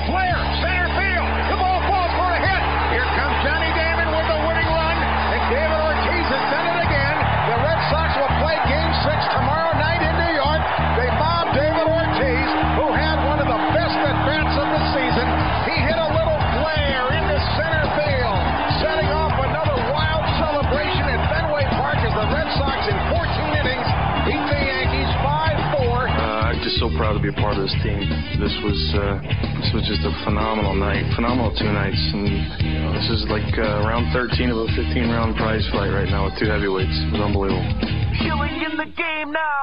Flair, center field. The ball falls for a hit. Here comes Johnny Damon with the winning run. And David Ortiz has done it again. The Red Sox will play Game 6 tomorrow night in New York. They mobbed David Ortiz, who had one of the best at-bats of the season. He hit a little flare into center field, setting off another wild celebration at Fenway Park as the Red Sox in 14 innings beat the Yankees 5-4. I'm just so proud to be a part of this team. This was just a phenomenal night, phenomenal 2 nights, and this is like round 13 of a 15-round prize fight right now with 2 heavyweights. It was unbelievable. Killing in the game now.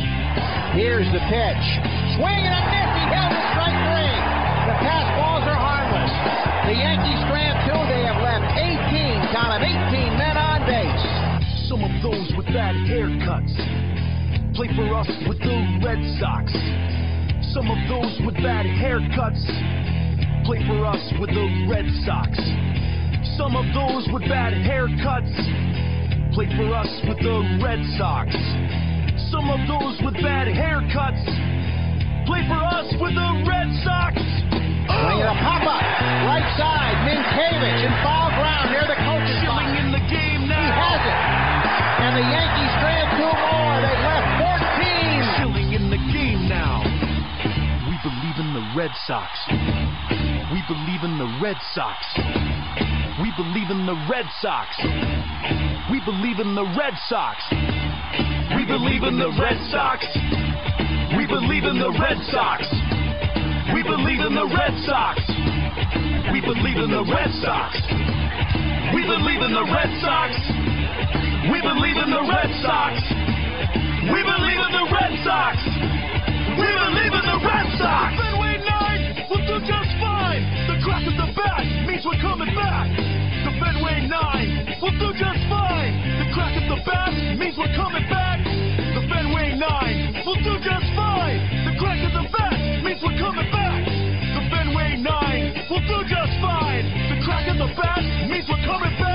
Here's the pitch. Swing and a miss. He held it strike 3. The pass balls are harmless. The Yankees grab 2. They have left 18. Count of 18 men on base. Some of those with bad haircuts play for us with the Red Sox. Some of those with bad haircuts play for us with the Red Sox. Some of those with bad haircuts play for us with the Red Sox. Some of those with bad haircuts play for us with the Red Sox. Swing and a pop-up. Right side. Minkiewicz in foul ground near the coach's box. Killing in the game now. He has it. And the Yankees grab 2 more. They left 14. Killing in the game now. We believe in the Red Sox. We believe in the Red Sox. We believe in the Red Sox. We believe in the Red Sox. We believe in the Red Sox. We believe in the Red Sox. We believe in the Red Sox. We believe in the Red Sox. We believe in the Red Sox. We believe in the Red Sox. We believe in the Red Sox. We believe in the Red Sox. Fenway 9 will do just fine. The crack of the bat means we're coming back. The Fenway 9 will do just fine. The crack of the bat means we're coming back. The Fenway 9 will do just fine. The crack of the bat means we're coming back. The Fenway 9 will do just fine. The crack of the bat means we're coming back.